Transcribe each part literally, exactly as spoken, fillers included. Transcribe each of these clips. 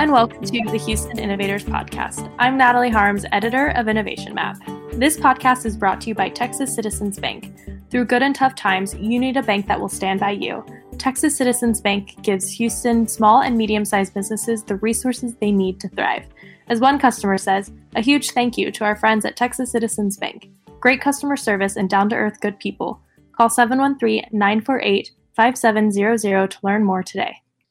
and welcome to the Houston Innovators Podcast. I'm Natalie Harms, editor of Innovation Map. This podcast is brought to you by Texas Citizens Bank. Through good and tough times, you need a bank that will stand by you. Texas Citizens Bank gives Houston small and medium-sized businesses the resources they need to thrive. As one customer says, a huge thank you to our friends at Texas Citizens Bank. Great customer service and down-to-earth good people. Call seven one three, nine four eight, five seven zero zero to learn more today.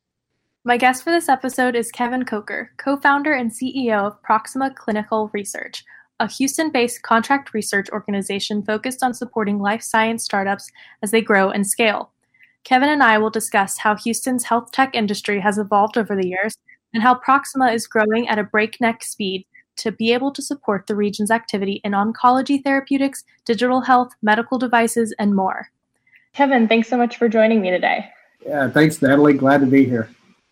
My guest for this episode is Kevin Coker, co-founder and C E O of Proxima Clinical Research, a Houston-based contract research organization focused on supporting life science startups as they grow and scale. Kevin and I will discuss how Houston's health tech industry has evolved over the years and how Proxima is growing at a breakneck speed to be able to support the region's activity in oncology therapeutics, digital health, medical devices, and more. Kevin, thanks so much for joining me today. Yeah, thanks, Natalie. Glad to be here.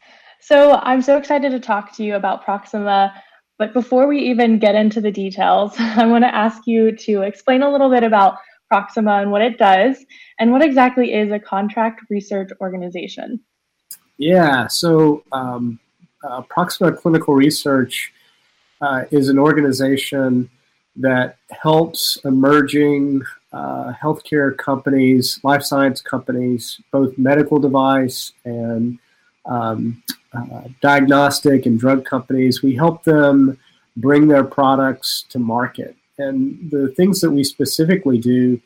So I'm so excited to talk to you about Proxima, but before we even get into the details, I want to ask you to explain a little bit about Proxima and what it does, and what exactly is a contract research organization. Yeah, so um, uh, Proxima Clinical Research uh, is an organization that helps emerging uh, healthcare companies, life science companies, both medical device and um, uh, diagnostic and drug companies. We help them bring their products to market. And the things that we specifically do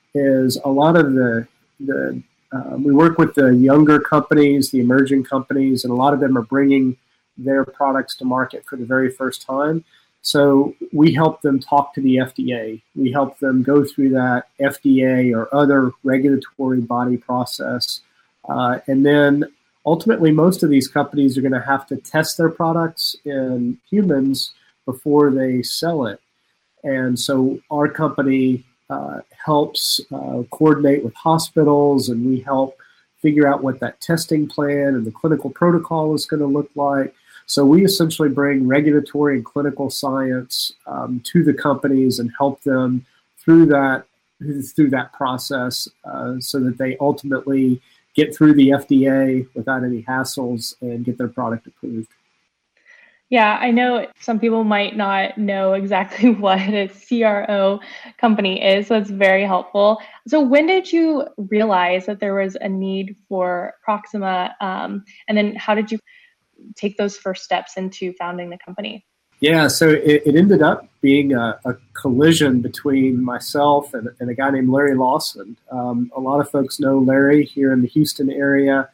is a lot of the, the uh, we work with the younger companies, the emerging companies, and a lot of them are bringing their products to market for the very first time. So we help them talk to the F D A. We help them go through that F D A or other regulatory body process. Uh, and then ultimately, most of these companies are going to have to test their products in humans before they sell it. And so our company uh, helps uh, coordinate with hospitals, and we help figure out what that testing plan and the clinical protocol is going to look like. So we essentially bring regulatory and clinical science um, to the companies and help them through that through that process uh, so that they ultimately get through the F D A without any hassles and get their product approved. Yeah, I know some people might not know exactly what a C R O company is, so it's very helpful. So when did you realize that there was a need for Proxima, um, and then how did you take those first steps into founding the company? Yeah, so it, it ended up being a, a collision between myself and, and a guy named Larry Lawson. Um, a lot of folks know Larry here in the Houston area.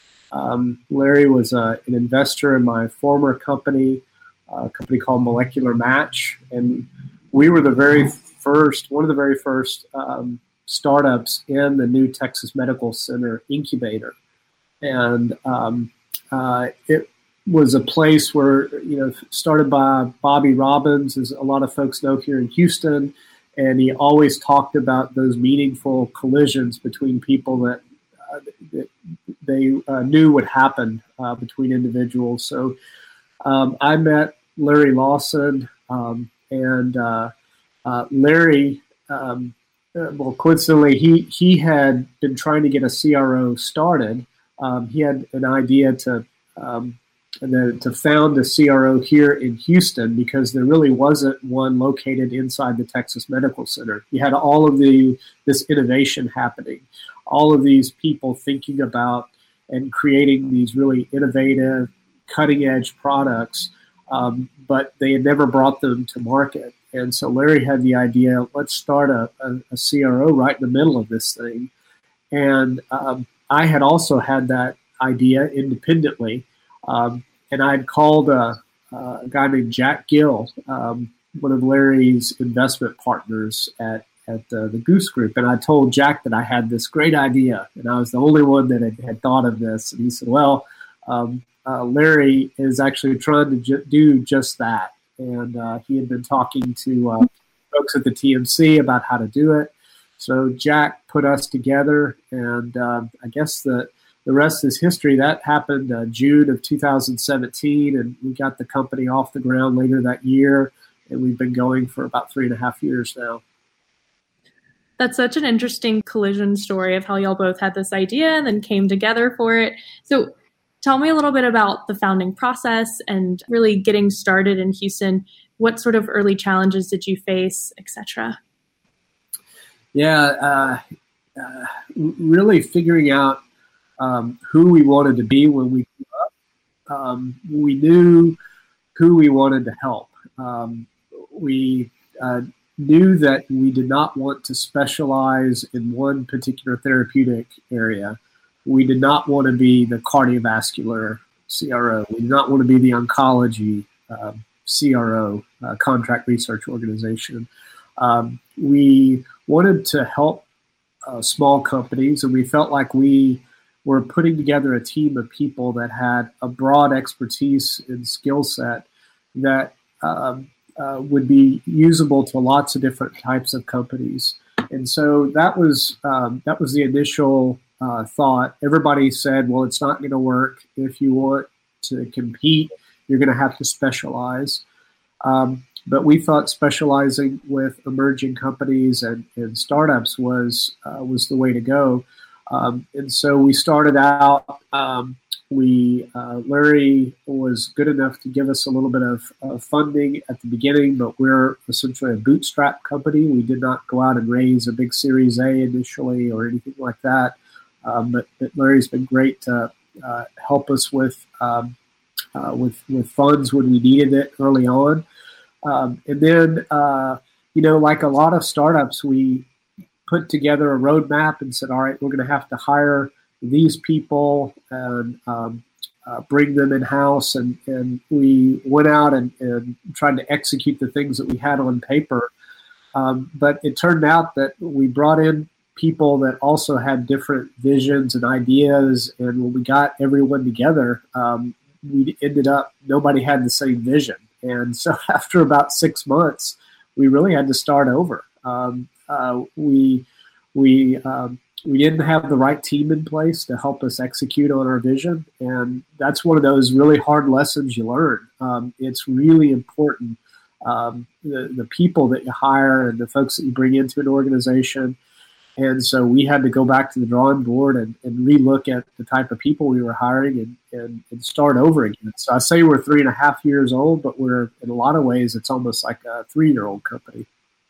Um, Larry was uh, an investor in my former company, uh, a company called Molecular Match, and we were the very first, one of the very first um, startups in the new Texas Medical Center incubator. And um, uh, it was a place where, you know, started by Bobby Robbins, as a lot of folks know here in Houston, and he always talked about those meaningful collisions between people that, uh, that they uh, knew would happen uh, between individuals. So um, I met Larry Lawson, um, and uh, uh, Larry, um, uh, well, coincidentally, he, he had been trying to get a C R O started. Um, he had an idea to um, and then to found a C R O here in Houston because there really wasn't one located inside the Texas Medical Center. You had all of the this innovation happening, all of these people thinking about and creating these really innovative, cutting-edge products, um, but they had never brought them to market. And so Larry had the idea, let's start a, a, a C R O right in the middle of this thing. And um, I had also had that idea independently. Um, and I had called a, a guy named Jack Gill, um, one of Larry's investment partners at, at uh, the Goose Group. And I told Jack that I had this great idea, and I was the only one that had, had thought of this. And he said, well, um, uh, Larry is actually trying to ju- do just that. And uh, he had been talking to uh, folks at the T M C about how to do it. So Jack put us together, and uh, I guess the The rest is history. That happened uh, June of two thousand seventeen, and we got the company off the ground later that year, and we've been going for about three and a half years now. That's such an interesting collision story of how y'all both had this idea and then came together for it. So Tell me a little bit about the founding process and really getting started in Houston. What sort of early challenges did you face, et cetera? Yeah, uh, uh, really figuring out um, who we wanted to be when we grew up. Um, we knew who we wanted to help. Um, we uh, knew that we did not want to specialize in one particular therapeutic area. We did not want to be the cardiovascular C R O. We did not want to be the oncology uh, C R O, uh, contract research organization. Um, we wanted to help uh, small companies, and we felt like we were putting together a team of people that had a broad expertise and skill set that um, uh, would be usable to lots of different types of companies. And so that was um, that was the initial uh, thought. Everybody said, well, it's not going to work. If you want to compete, you're going to have to specialize. Um, but we thought specializing with emerging companies and, and startups was uh, was the way to go. Um, and so we started out, um, we, uh, Larry was good enough to give us a little bit of uh, funding at the beginning, but we're essentially a bootstrap company. We did not go out and raise a big Series A initially or anything like that. Um, but, but Larry's been great to uh, help us with, um, uh, with, with funds when we needed it early on. Um, and then, uh, you know, like a lot of startups, we put together a roadmap and said, all right, we're going to have to hire these people and um, uh, bring them in-house. And, and we went out and, and tried to execute the things that we had on paper. Um, but it turned out that we brought in people that also had different visions and ideas. And when we got everyone together, um, we ended up, nobody had the same vision. And so after about six months, we really had to start over. Um, Uh, we we um, we didn't have the right team in place to help us execute on our vision, and that's one of those really hard lessons you learn. Um, it's really important, um, the the people that you hire and the folks that you bring into an organization. And so we had to go back to the drawing board and, and relook at the type of people we were hiring and, and, and start over again. So I say we're three and a half years old, but we're in a lot of ways it's almost like a three-year-old company.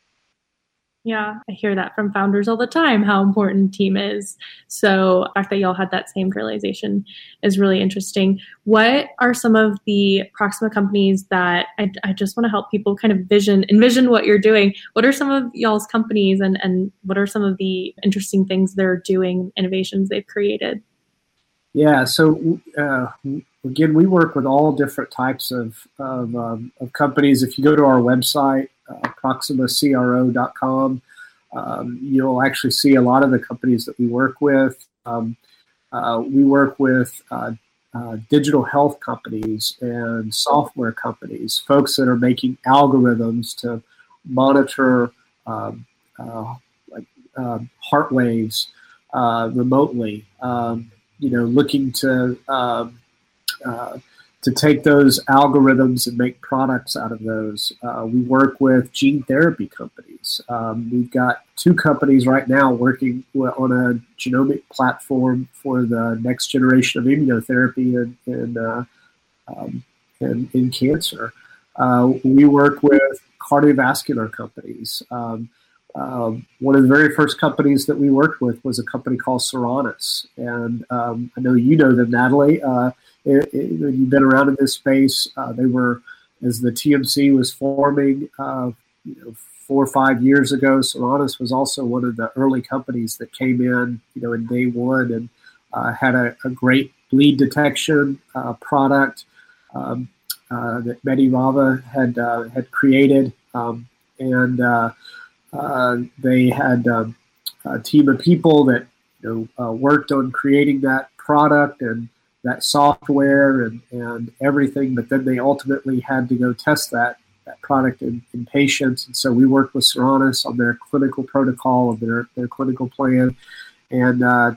Yeah, I hear that from founders all the time, how important team is. So the fact that y'all had that same realization is really interesting. What are some of the Proxima companies that I, I just want to help people kind of vision, envision what you're doing? What are some of y'all's companies and, and what are some of the interesting things they're doing, innovations they've created? Yeah, so uh, again, we work with all different types of, of, um, of companies. If you go to our website, Uh, proxima C R O dot com. Um, you'll actually see a lot of the companies that we work with. Um, uh, we work with uh, uh, digital health companies and software companies, folks that are making algorithms to monitor um, uh, like uh, heart waves uh, remotely. Um, you know, looking to um, uh, to take those algorithms and make products out of those. Uh, we work with gene therapy companies. Um, we've got two companies right now working on a genomic platform for the next generation of immunotherapy and, and, uh, um, and in cancer. Uh, we work with cardiovascular companies. Um, uh, one of the very first companies that we worked with was a company called Seronis. And um, I know you know them, Natalie. Uh, It, it, you've been around in this space. Uh, they were, as the T M C was forming uh, you know, four or five years ago, Seronis was also one of the early companies that came in, you know, in day one and uh, had a, a great bleed detection uh, product um, uh, that Mehdi Rava had uh, had created, um, and uh, uh, they had um, a team of people that you know uh, worked on creating that product and that software and, and everything, but then they ultimately had to go test that, that product in, in patients. And so we worked with Seronis on their clinical protocol, of their, their clinical plan, and uh,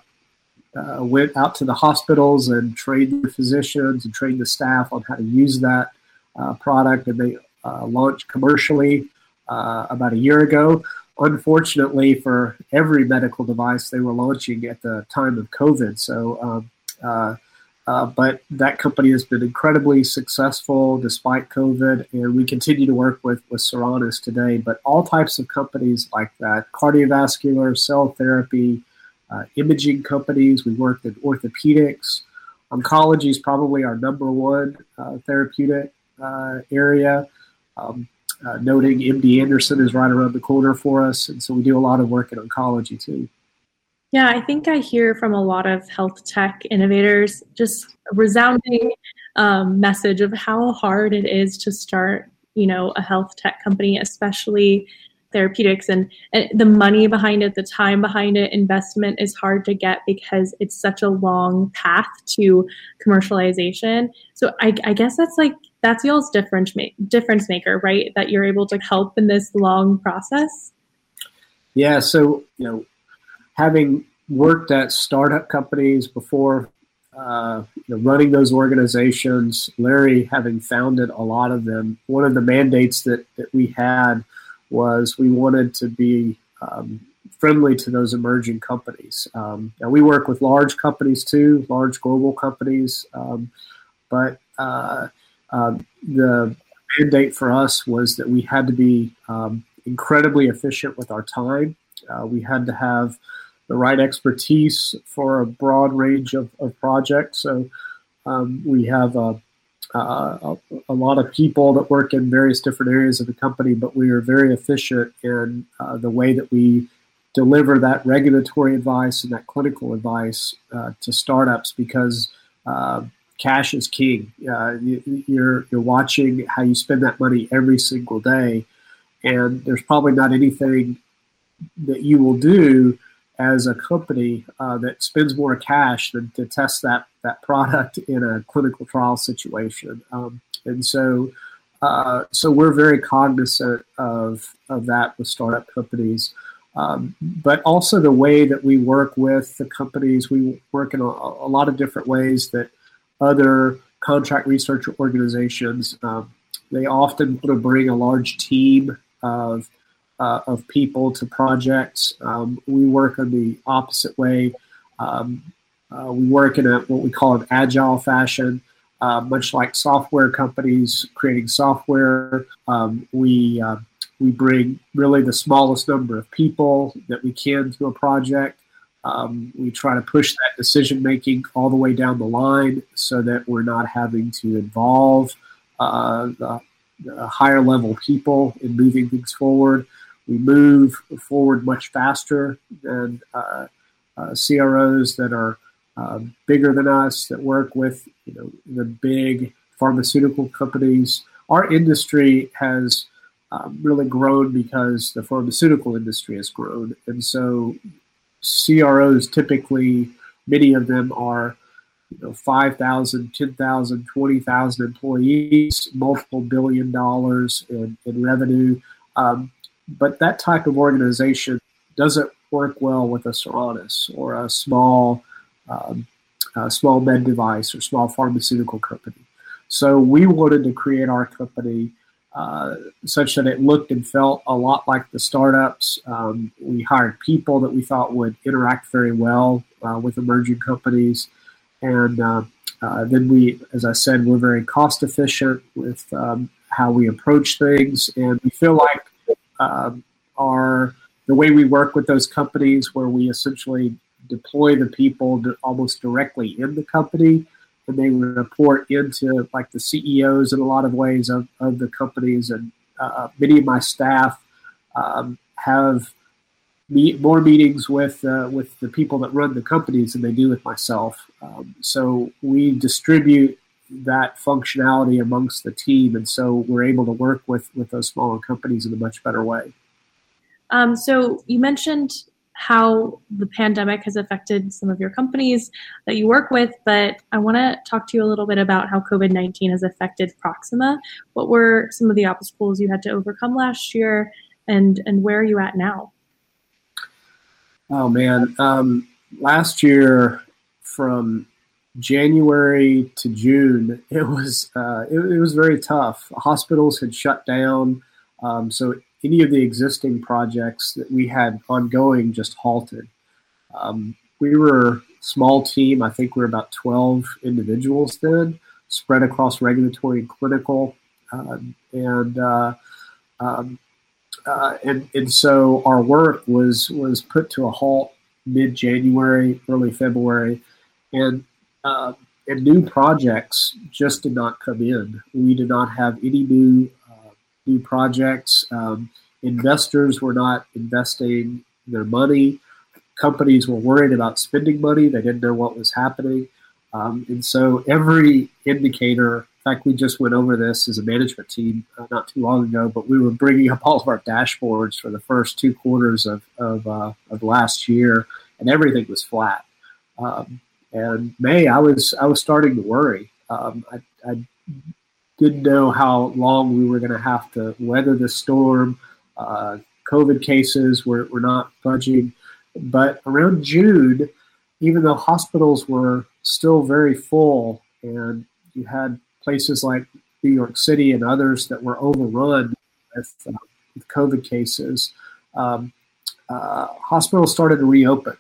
uh, went out to the hospitals and trained the physicians and trained the staff on how to use that uh, product. And they uh, launched commercially uh, about a year ago. Unfortunately, for every medical device, they were launching at the time of COVID. So um, uh, Uh, but that company has been incredibly successful despite COVID, and we continue to work with, with Seranus today. But all types of companies like that, cardiovascular, cell therapy, uh, imaging companies. We worked in orthopedics. Oncology is probably our number one uh, therapeutic uh, area. Um, uh, noting M D Anderson is right around the corner for us, and so we do a lot of work in oncology too. Yeah, I think I hear from a lot of health tech innovators just a resounding um, message of how hard it is to start, you know, a health tech company, especially therapeutics, and, and the money behind it, the time behind it, investment is hard to get because it's such a long path to commercialization. So I, I guess that's like, that's y'all's difference, ma- difference maker, right? That you're able to help in this long process. Yeah. So, you know, having worked at startup companies before, uh, you know, running those organizations, Larry having founded a lot of them, one of the mandates that, that we had was we wanted to be um, friendly to those emerging companies. Um, now we work with large companies too, large global companies, um, but uh, uh, the mandate for us was that we had to be um, incredibly efficient with our time. Uh, we had to have the right expertise for a broad range of, of projects. So um, we have a, a, a lot of people that work in various different areas of the company, but we are very efficient in uh, the way that we deliver that regulatory advice and that clinical advice uh, to startups, because uh, cash is king. Uh, you, you're, you're watching how you spend that money every single day, and there's probably not anything that you will do as a company uh, that spends more cash than to test that that product in a clinical trial situation. Um, and so uh, so we're very cognizant of, of that with startup companies. Um, but also the way that we work with the companies, we work in a, a lot of different ways that other contract research organizations, um, they often want to bring a large team of Uh, of people to projects. Um, we work in the opposite way. Um, uh, we work in a what we call an agile fashion, uh, much like software companies creating software. Um, we uh, we bring really the smallest number of people that we can to a project. Um, we try to push that decision making all the way down the line so that we're not having to involve uh, the, the higher level people in moving things forward. We move forward much faster than uh, uh, C R Os that are uh, bigger than us, that work with you know the big pharmaceutical companies. Our industry has um, really grown because the pharmaceutical industry has grown, and so C R Os typically, many of them are you know five thousand, ten thousand, twenty thousand employees, multiple billion dollars in, in revenue. Um, But that type of organization doesn't work well with a Seranus or a small, um, a small med device or small pharmaceutical company. So we wanted to create our company uh, such that it looked and felt a lot like the startups. Um, we hired people that we thought would interact very well uh, with emerging companies. And uh, uh, then we, as I said, we're very cost efficient with um, how we approach things. And we feel like Um, are the way we work with those companies, where we essentially deploy the people to almost directly in the company, and they report into like the C E Os in a lot of ways of, of the companies. And uh, many of my staff um, have meet, more meetings with uh, with the people that run the companies than they do with myself. Um, so we distribute that functionality amongst the team, and so we're able to work with with those smaller companies in a much better way. Um, so you mentioned how the pandemic has affected some of your companies that you work with, but I want to talk to you a little bit about how COVID nineteen has affected Proxima. What were some of the obstacles you had to overcome last year, and and where are you at now? Oh man, um, last year from January to June, it was uh, it, it was very tough. Hospitals had shut down, um, so any of the existing projects that we had ongoing just halted. Um, we were small team. I think we're about twelve individuals then, spread across regulatory and clinical. Uh, and, uh, um, uh, and and so our work was was put to a halt mid-January, early February, and uh, and new projects just did not come in. We did not have any new uh, new projects. Um, investors were not investing their money. Companies were worried about spending money. They didn't know what was happening. Um, and so every indicator, in fact, we just went over this as a management team uh, not too long ago, but we were bringing up all of our dashboards for the first two quarters of, of, uh, of last year, and everything was flat. Um, and May, I was I was starting to worry. Um, I, I didn't know how long we were going to have to weather the storm. Uh, COVID cases were, were not budging. But around June, even though hospitals were still very full and you had places like New York City and others that were overrun with, uh, with COVID cases, um, uh, hospitals started to reopen.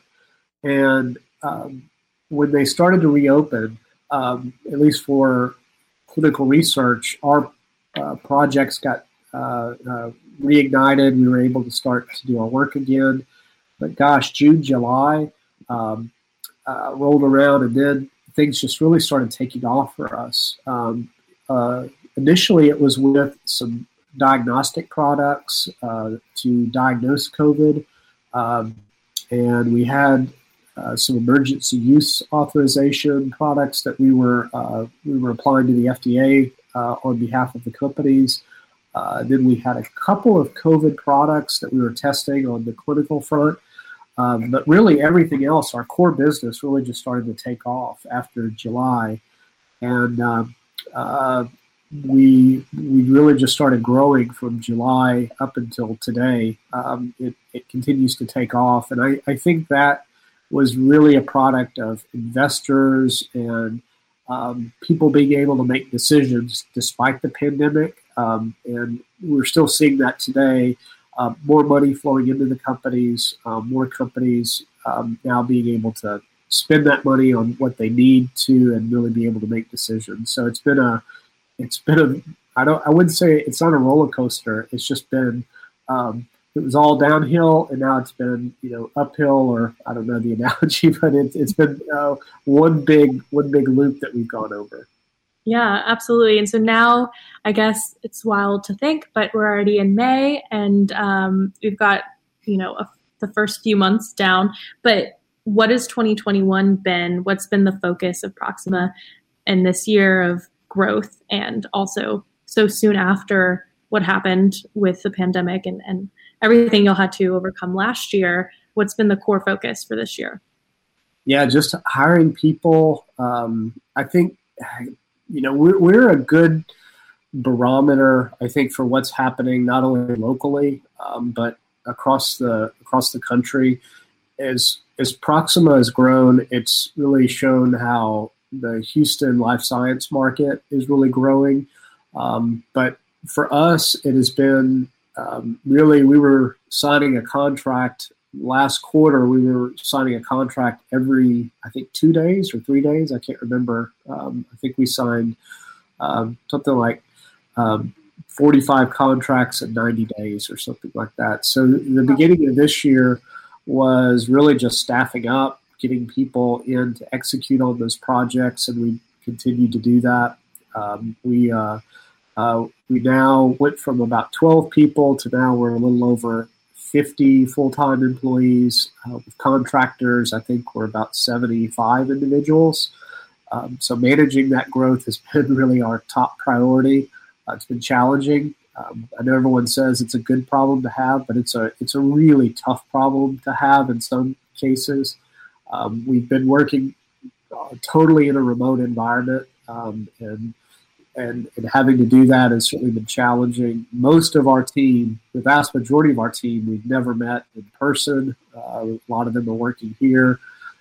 And um, when they started to reopen, um, at least for clinical research, our uh, projects got uh, uh, reignited. We were able to start to do our work again. But gosh, June, July um, uh, rolled around, and then things just really started taking off for us. Um, uh, initially, it was with some diagnostic products uh, to diagnose COVID, um, and we had uh, some emergency use authorization products that we were uh, we were applying to the F D A uh, on behalf of the companies. Uh, then we had a couple of COVID products that we were testing on the clinical front. Um, but really everything else, our core business really just started to take off after July. And uh, uh, we we really just started growing from July up until today. Um, it, it continues to take off. And I, I think that was really a product of investors and um, people being able to make decisions despite the pandemic. Um, and we're still seeing that today. Uh, more money flowing into the companies, um, more companies um, now being able to spend that money on what they need to and really be able to make decisions. So it's been a, it's been a, I don't, I wouldn't say it's not a roller coaster. It's just been, um, it was all downhill, and now it's been, you know, uphill, or I don't know the analogy, but it's it's been uh, one big one big loop that we've gone over. Yeah, absolutely. And so now I guess it's wild to think, but we're already in May, and um, we've got, you know, a, the first few months down. But what has twenty twenty-one been? What's been the focus of Proxima in this year of growth, and also so soon after what happened with the pandemic and, and everything you'll had to overcome last year? What's been the core focus for this year? Yeah, just hiring people. Um, I think, you know, we're, we're a good barometer, I think, for what's happening not only locally, um, but across the across the country. As as Proxima has grown, it's really shown how the Houston life science market is really growing. Um, but for us, it has been um, really, we were signing a contract last quarter. We were signing a contract every, I think, two days or three days. I can't remember. Um, I think we signed um, something like um, forty-five contracts in ninety days or something like that. So the beginning of this year was really just staffing up, getting people in to execute on those projects, and we continue to do that. Um, we uh, uh, we now went from about twelve people to now we're a little over fifty full-time employees. Uh, with contractors, I think we're about seventy-five individuals. Um, so managing that growth has been really our top priority. Uh, it's been challenging. Um, I know everyone says it's a good problem to have, but it's a it's a really tough problem to have in some cases. Um, we've been working uh, totally in a remote environment, um, and, and and having to do that has certainly been challenging. Most of our team, the vast majority of our team, we've never met in person. Uh, a lot of them are working here.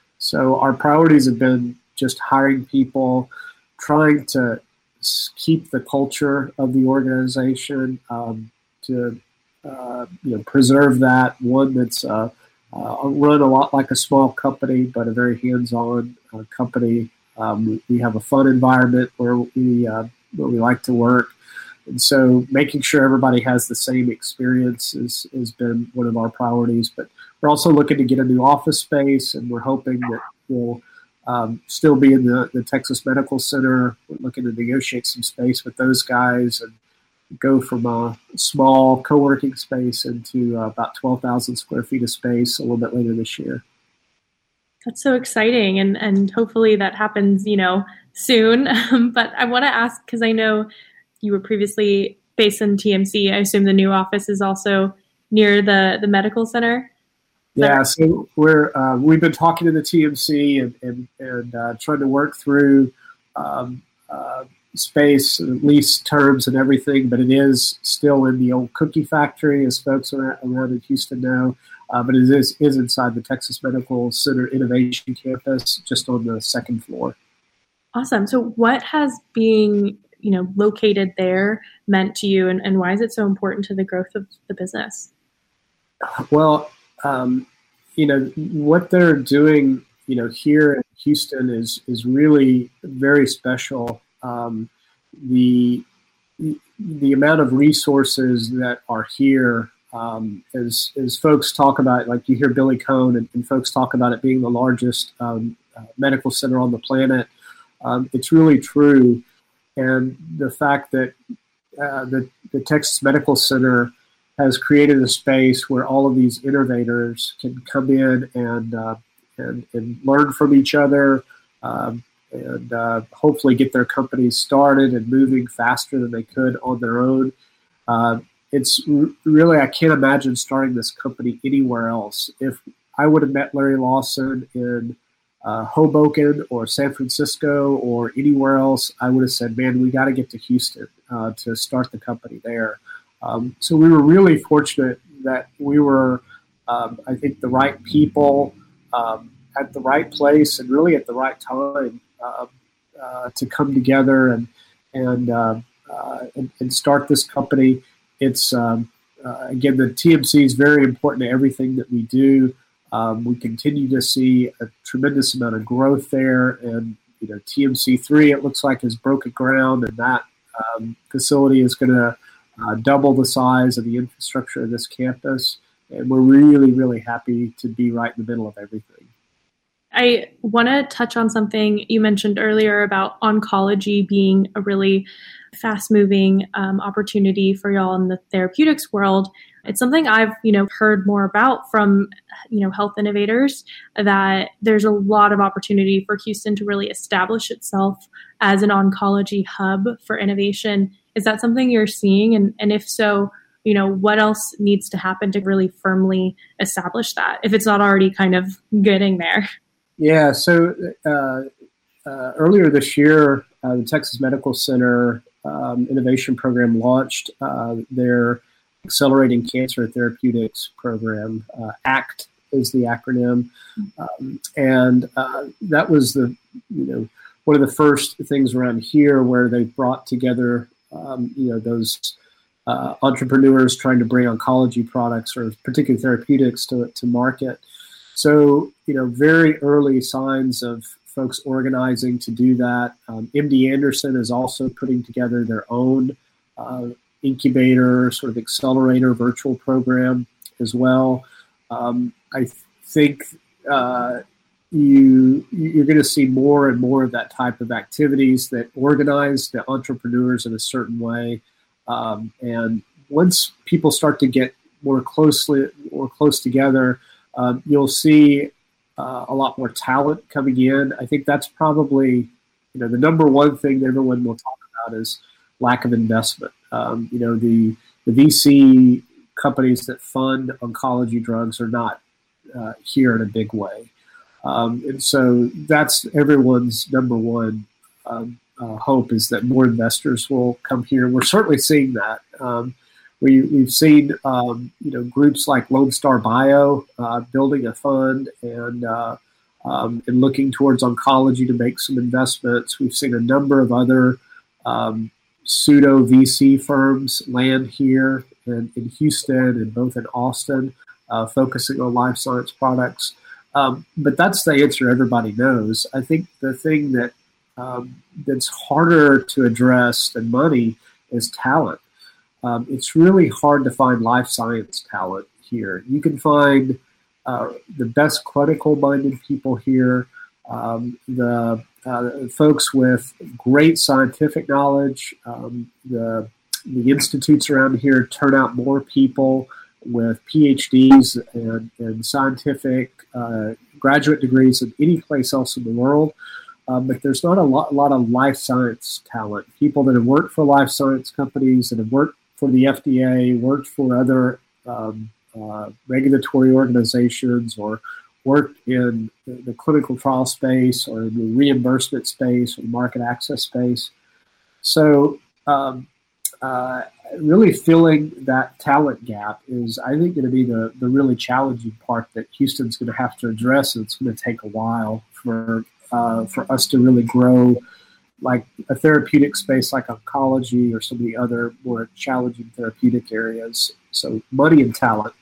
So our priorities have been just hiring people, trying to keep the culture of the organization, um, to uh, you know, preserve that, one that's uh, uh, run a lot like a small company, but a very hands-on uh, company. Um, we have a fun environment where we uh, where we like to work, and so making sure everybody has the same experience is, has been one of our priorities. But we're also looking to get a new office space, and we're hoping that we'll um, still be in the, the Texas Medical Center. We're looking to negotiate some space with those guys and go from a small co-working space into uh, about twelve thousand square feet of space a little bit later this year. That's so exciting, and and hopefully that happens, you know, soon. But I want to ask, because I know you were previously based in T M C. I assume the new office is also near the, the medical center. Yeah, right? So we're uh, we've been talking to the T M C and and, and uh, trying to work through um, uh, space, lease terms, and everything. But it is still in the old cookie factory, as folks around, around in Houston know. Uh, but it is, is inside the Texas Medical Center Innovation Campus, just on the second floor. Awesome. So what has being, you know, located there meant to you, and, and why is it so important to the growth of the business? Well, um, you know, what they're doing, you know, here in Houston is is really very special. Um, the the amount of resources that are here. Um, as, as folks talk about, like you hear Billy Cohn and, and folks talk about it being the largest um, uh, medical center on the planet, um, it's really true. And the fact that uh, the, the Texas Medical Center has created a space where all of these innovators can come in and uh, and, and learn from each other, um, and uh, hopefully get their companies started and moving faster than they could on their own. Uh, It's really, I can't imagine starting this company anywhere else. If I would have met Larry Lawson in uh, Hoboken or San Francisco or anywhere else, I would have said, man, we got to get to Houston uh, to start the company there. Um, so we were really fortunate that we were, um, I think, the right people um, at the right place and really at the right time uh, uh, to come together and, and, uh, uh, and, and start this company. It's, um, uh, again, the T M C is very important to everything that we do. Um, we continue to see a tremendous amount of growth there. And, you know, T M C three, it looks like, has broken ground, and that um, facility is going to uh, double the size of the infrastructure of this campus. And we're really, really happy to be right in the middle of everything. I want to touch on something you mentioned earlier about oncology being a really fast-moving um, opportunity for y'all in the therapeutics world. It's something I've, you know, heard more about from, you know, health innovators, that there's a lot of opportunity for Houston to really establish itself as an oncology hub for innovation. Is that something you're seeing? And, and if so, you know, what else needs to happen to really firmly establish that, if it's not already kind of getting there? Yeah, so uh, uh, earlier this year, uh, the Texas Medical Center um, Innovation Program launched uh, their Accelerating Cancer Therapeutics Program. Uh, ACT is the acronym, um, and uh, that was the you know one of the first things around here where they brought together um, you know those uh, entrepreneurs trying to bring oncology products or particular therapeutics to to market. So, you know, very early signs of folks organizing to do that. Um, M D Anderson is also putting together their own uh, incubator, sort of accelerator virtual program as well. Um, I th- think uh, you, you're going to see more and more of that type of activities that organize the entrepreneurs in a certain way. Um, and once people start to get more closely or close together, Um, you'll see uh, a lot more talent coming in. I think that's probably, you know, the number one thing that everyone will talk about is lack of investment. Um, you know, the, the V C companies that fund oncology drugs are not uh, here in a big way. Um, and so that's everyone's number one um, uh, hope, is that more investors will come here. We're certainly seeing that. Um, We, we've seen, um, you know, groups like Lone Star Bio uh, building a fund and uh, um, and looking towards oncology to make some investments. We've seen a number of other um, pseudo V C firms land here in, in Houston and both in Austin uh, focusing on life science products. Um, but that's the answer everybody knows. I think the thing that um, that's harder to address than money is talent. Um, it's really hard to find life science talent here. You can find uh, the best clinical-minded people here, um, the uh, folks with great scientific knowledge. Um, the the institutes around here turn out more people with P H Ds and, and scientific uh, graduate degrees than any place else in the world. Um, but there's not a lot, a lot of life science talent. People that have worked for life science companies, that have worked for the F D A, worked for other um, uh, regulatory organizations, or worked in the, the clinical trial space or the reimbursement space or market access space. So um, uh, really filling that talent gap is, I think, going to be the, the really challenging part that Houston's going to have to address, and it's going to take a while for uh, for us to really grow like a therapeutic space like oncology or some of the other more challenging therapeutic areas. So money and talent.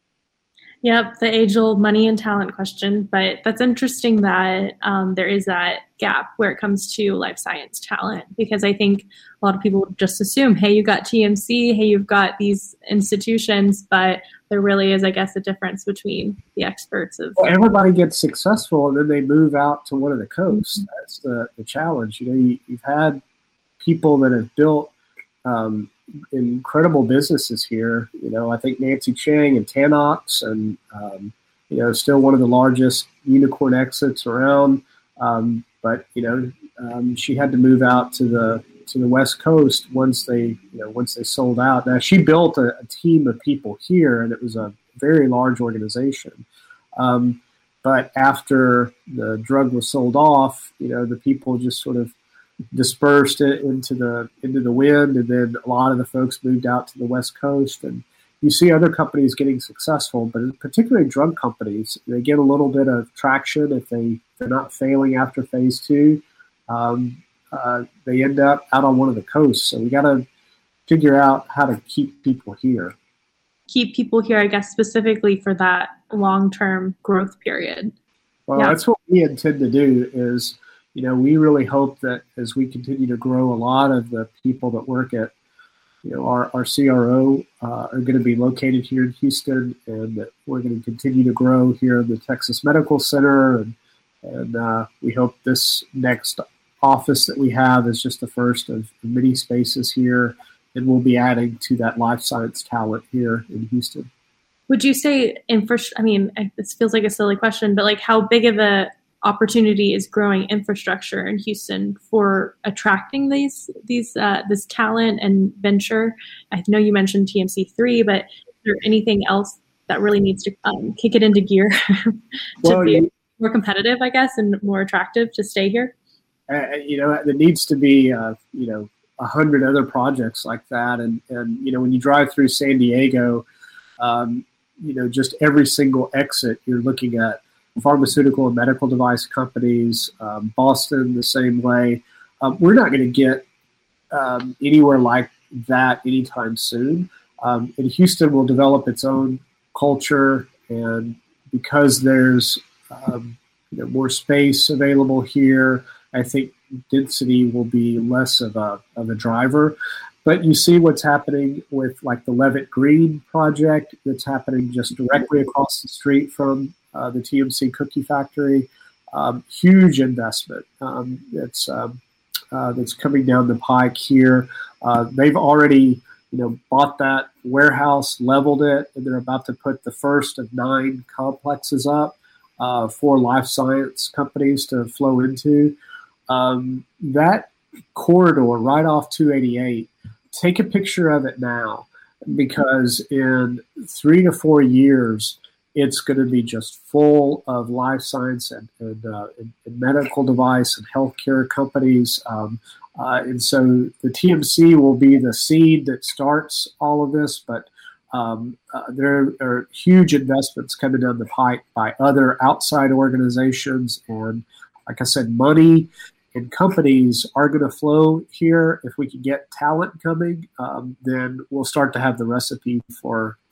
Yep, the age-old money and talent question. But that's interesting that um, there is that gap where it comes to life science talent, because I think a lot of people just assume, hey, you got T M C, hey, you've got these institutions, but there really is, I guess, a difference between the experts of. Well, everybody gets successful and then they move out to one of the coasts. Mm-hmm. That's the, the challenge. You know, you, you've had people that have built um, incredible businesses here. You know, I think Nancy Chang and Tanox, and um, you know, still one of the largest unicorn exits around. Um, but you know, um, she had to move out to the to the West Coast once they, you know, once they sold out. Now she built a, a team of people here, and it was a very large organization. Um, but after the drug was sold off, you know, the people just sort of dispersed it into the into the wind, and then a lot of the folks moved out to the West Coast. And you see other companies getting successful, but particularly drug companies, they get a little bit of traction if they they're not failing after phase two. Um, uh, they end up out on one of the coasts. So we got to figure out how to keep people here. Keep people here, I guess, specifically for that long-term growth period. Well, yeah. That's what we intend to do is, you know, we really hope that as we continue to grow, a lot of the people that work at, you know, our, our C R O uh, are going to be located here in Houston, and that we're going to continue to grow here in the Texas Medical Center. And, and uh, we hope this next office that we have is just the first of many spaces here, and we'll be adding to that life science talent here in Houston. Would you say, infra- I mean, this feels like a silly question, but like how big of a opportunity is growing infrastructure in Houston for attracting these these uh, this talent and venture? I know you mentioned T M C three, but is there anything else that really needs to um, kick it into gear to well, be more competitive, I guess, and more attractive to stay here? Uh, you know, there needs to be, uh, you know, a hundred other projects like that. And, and, you know, when you drive through San Diego, um, you know, just every single exit, you're looking at pharmaceutical and medical device companies. um, Boston, the same way. Um, we're not going to get um, anywhere like that anytime soon. Um, and Houston will develop its own culture, and because there's um, you know, more space available here, I think density will be less of a of a driver. But you see what's happening with like the Levitt Green project that's happening just directly across the street from uh, the T M C cookie factory. Um, huge investment um, that's um, uh, that's coming down the pike here. Uh, they've already you know bought that warehouse, leveled it, and they're about to put the first of nine complexes up uh, for life science companies to flow into. Um, that corridor right off two eighty-eight, take a picture of it now, because in three to four years, it's going to be just full of life science and, and, uh, and, and medical device and healthcare companies. Um, uh, and so the T M C will be the seed that starts all of this, but um, uh, there are huge investments coming down the pike by other outside organizations. And like I said, money and companies are going to flow here. If we can get talent coming, um, then we'll start to have the recipe for,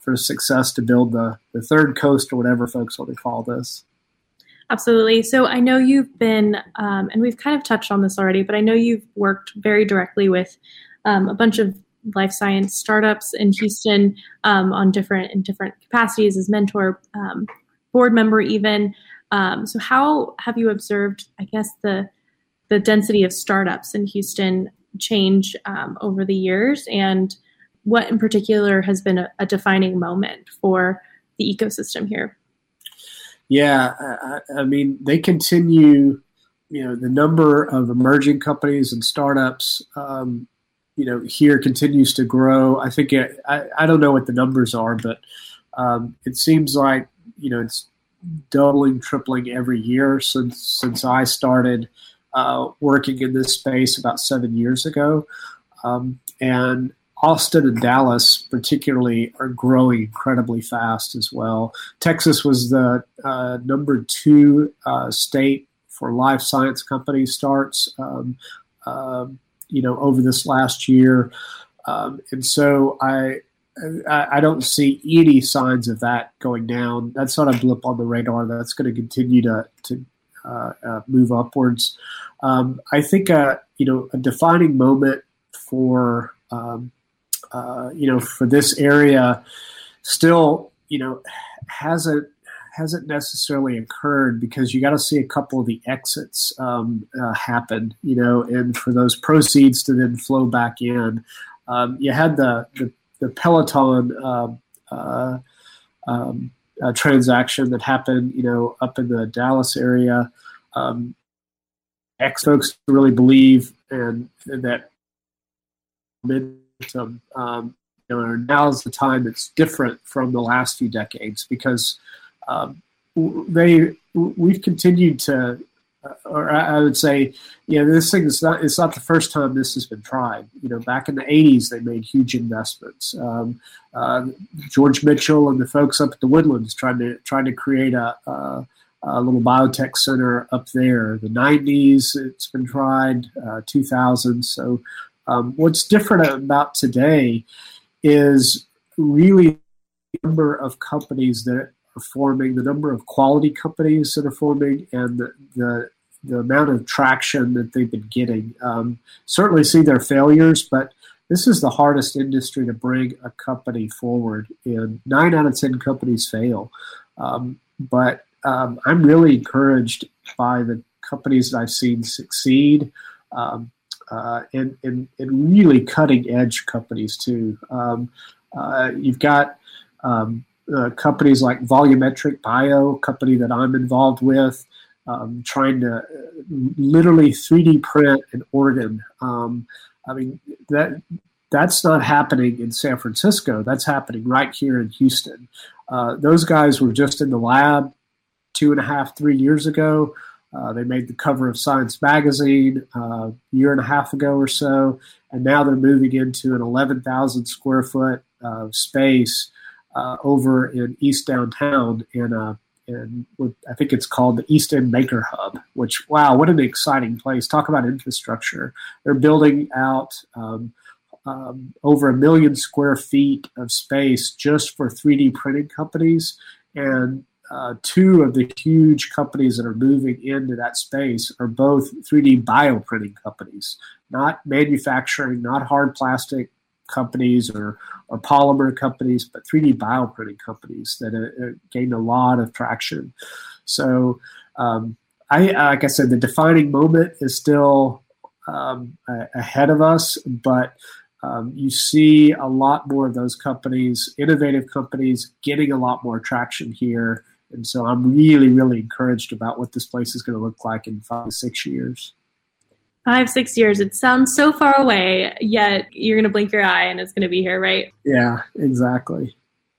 for success to build the, the third coast or whatever folks want to call this. Absolutely. So I know you've been, um, and we've kind of touched on this already, but I know you've worked very directly with um, a bunch of life science startups in Houston um, on different in different capacities as mentor, um, board member even. Um, so how have you observed, I guess, the the density of startups in Houston change um, over the years, and what in particular has been a, a defining moment for the ecosystem here? Yeah, I, I mean, they continue, you know, the number of emerging companies and startups, um, you know, here continues to grow. I think, it, I, I don't know what the numbers are, but um, it seems like, you know, it's doubling, tripling every year since, since I started uh, working in this space about seven years ago. Um, and Austin and Dallas particularly are growing incredibly fast as well. Texas was the uh, number two uh, state for life science company starts, um, uh, you know, over this last year. Um, and so I, I I don't see any signs of that going down. That's not a blip on the radar. That's going to continue to, to uh, uh, move upwards. Um, I think, uh, you know, a defining moment for um, Uh, you know, for this area, still, you know, hasn't hasn't necessarily occurred because you got to see a couple of the exits um, uh, happen, you know, and for those proceeds to then flow back in. Um, you had the the, the Peloton uh, uh, um, uh, transaction that happened, you know, up in the Dallas area. Um, ex folks really believe and, and that. Um, um, you know, now is the time that's different from the last few decades because um, they we've continued to, or I would say, you know, this thing is not it's not the first time this has been tried. You know, back in the eighties, they made huge investments. Um, uh, George Mitchell and the folks up at the Woodlands tried to trying to create a, a, a little biotech center up there. The nineties, it's been tried. Uh, two thousand, so. Um, what's different about today is really the number of companies that are forming, the number of quality companies that are forming, and the the, the amount of traction that they've been getting. Um, certainly see their failures, but this is the hardest industry to bring a company forward, and nine out of ten companies fail. Um, but um, I'm really encouraged by the companies that I've seen succeed. Um, Uh, and, and, and really cutting-edge companies, too. Um, uh, you've got um, uh, companies like Volumetric Bio, a company that I'm involved with, um, trying to literally three D print an organ. Um, I mean, that that's not happening in San Francisco. That's happening right here in Houston. Uh, those guys were just in the lab two and a half, three years ago. Uh, they made the cover of Science Magazine uh, a year and a half ago or so, and now they're moving into an eleven thousand square foot uh, space uh, over in East Downtown in, a, in what I think it's called the East End Maker Hub, which, wow, what an exciting place. Talk about infrastructure. They're building out um, um, over a million square feet of space just for three D printing companies, and Uh, two of the huge companies that are moving into that space are both three D bioprinting companies, not manufacturing, not hard plastic companies or, or polymer companies, but three D bioprinting companies that uh, gained a lot of traction. So, um, I like I said, the defining moment is still um, ahead of us, but Um, you see a lot more of those companies, innovative companies, getting a lot more traction here. And so I'm really, really encouraged about what this place is going to look like in five, six years. Five, six years. It sounds so far away, yet you're going to blink your eye and it's going to be here, right? Yeah, exactly.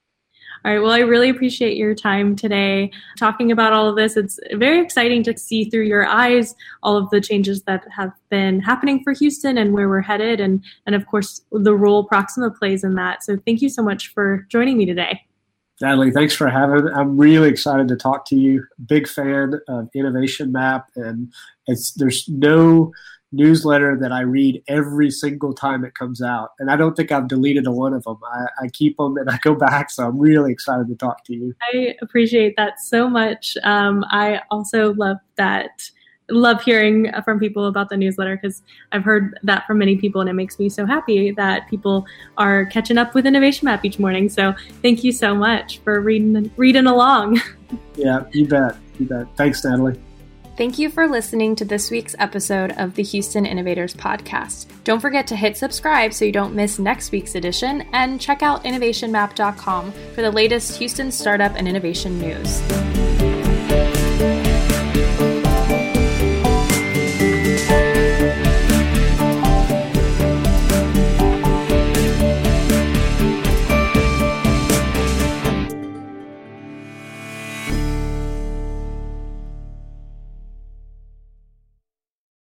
All right. Well, I really appreciate your time today talking about all of this. It's very exciting to see through your eyes all of the changes that have been happening for Houston and where we're headed. And, and of course, the role Proxima plays in that. So thank you so much for joining me today. Natalie, thanks for having me. I'm really excited to talk to you. Big fan of Innovation Map. And it's there's no newsletter that I read every single time it comes out. And I don't think I've deleted a one of them. I, I keep them and I go back. So I'm really excited to talk to you. I appreciate that so much. Um, I also love that. Love hearing from people about the newsletter because I've heard that from many people and it makes me so happy that people are catching up with Innovation Map each morning. So thank you so much for reading reading along. Yeah, you bet. You bet. Thanks, Natalie. Thank you for listening to this week's episode of the Houston Innovators Podcast. Don't forget to hit subscribe so you don't miss next week's edition, and check out innovation map dot com for the latest Houston startup and innovation news.